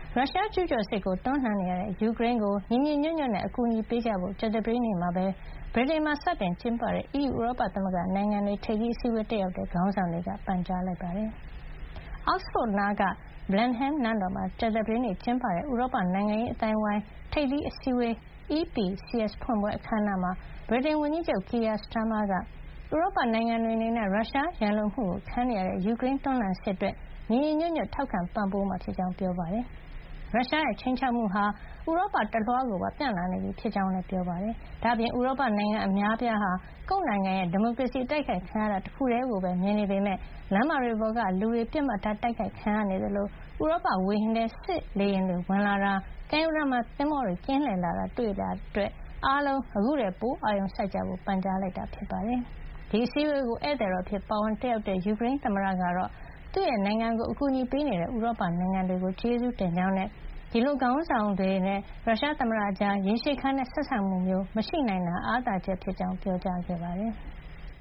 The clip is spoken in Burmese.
ရုရှားကျူးကျော်စစ်ကိုတွန်းလှန်နေရတဲ့ယူကရိန်းကိုညီညီညွတ်ညွတ်နဲ့အကူအညီပေးကြဖို့ကြာသပတေးနေ့မှာပဲဗြိတိန်မှာစတင်ကျင်းပတဲ့ EU ဥရောပသမဂ္ဂနိုင်ငံတွေထိပ်သီးအစည်းအဝေးတက်ရောက်တဲ့ခေါင်းဆောင်တွေကပန်ကြားလိုက်ပါတယ်။ Oxford နားက Blenheim နန်းတော်မှာကြာသပတေးနေ့ကျင်းပတဲ့ဥရောပနိုင်ငံရေးအသိုင်းအဝိုင်းထိပ်သီးအစည်းအဝေး EPCS ဖွင့်ပွဲအခမ်းအနားမှာဗြိတိန်ဝန်ကြီးချုပ် Keir Starmer ကဥရောပနိုင်ငံတွေအနေနဲ့ရုရှားရန်လိုမှုကိုခံနေရတဲ့ယူကရိန်းတွန်းလှန်စစ်အတွက်ညီညီညွတ်ညွတ်ထောက်ခံပံ့ပိုးမှာဖြစ်ကြောင်းပြောပါတယ်။ ရုရှားရဲ့ခြိမ်းခြောက်မှုဟာဥရောပတလွှားကိုပါပြန့်လာနေပြီဖြစ်ကြောင်းလည်းပြောပါတယ်။ဒါ့အပြင်ဥရောပနိုင်ငံအများအပြားဟာကိုယ့်နိုင်ငံရဲ့ဒီမိုကရေစီအတိုက်ခိုက်ခံရတာတခုတည်းကိုပဲမြင်နေပေမယ့်လမ်းမတွေပေါ်ကလူတွေပစ်မှတ်ထားတိုက်ခိုက်ခံရနေသလိုဥရောပဝေဟင်ထဲစစ်လေယာဉ်တွေဝင်လာတာကမ်းရိုးတန်းမှာသင်္ဘောတွေကင်းလှည့်လာတာတွေ့လာရတဲ့အတွက်အားလုံးအခုထက်ပိုအာရုံစိုက်ကြဖို့ပန်ကြားလိုက်တာဖြစ်ပါတယ်။ဒီအစည်းအဝေးကိုဧည့်သည်တော်အဖြစ်ပါဝင်တက်ရောက်တဲ့ယူကရိန်းသမ္မတကတော့သူ့နိုင်ငံကိုအကူအညီပေးနေတဲ့ဥရောပနိုင်ငံတွေကိုကျေးဇူးတင်ကြောင်းနဲ့ဒီလိုခေါင်းဆောင်တွေနဲ့ရုရှားသမ္မတကြားရေရှည်ခံတဲ့ဆက်ဆံမှုမျိုးမရှိနိုင်တာအားသာချက်ဖြစ်ကြောင်းပြောကြားခဲ့ပါတယ်။